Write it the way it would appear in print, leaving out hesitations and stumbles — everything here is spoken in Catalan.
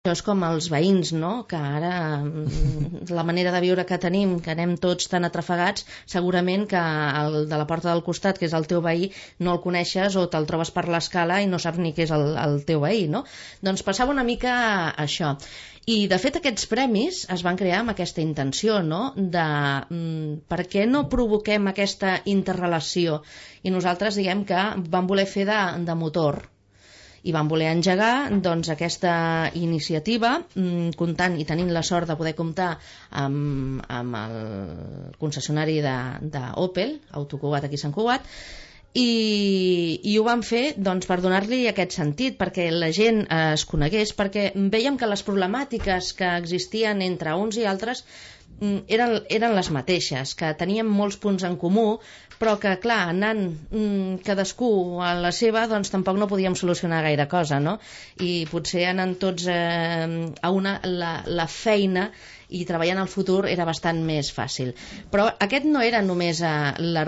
Això és com els veïns, no? Que ara la manera de viure que tenim, que anem tots tan atrafegats, segurament que el de la porta del costat, que és el teu veí, no el coneixes o te'l trobes per l'escala i no saps ni què és el teu veí, no? Doncs passava una mica això. I de fet aquests premis es van crear amb aquesta intenció, no? De per què no provoquem aquesta interrelació? I nosaltres diguem que vam voler fer de motor i vam voler engegar doncs, aquesta iniciativa, comptant i tenint la sort de poder comptar amb el concessionari d'Opel, Autocugat aquí a Sant Cugat, i ho vam fer doncs, per donar-li aquest sentit, perquè la gent es conegués, perquè vèiem que les problemàtiques que existien entre uns i altres eren les mateixes, que teníem molts punts en comú, però que, clar, anant cadascú a la seva, doncs tampoc no podíem solucionar gaire cosa, no? I potser anant tots a una, la feina i treballant al futur era bastant més fàcil. Però aquest no era només l'argument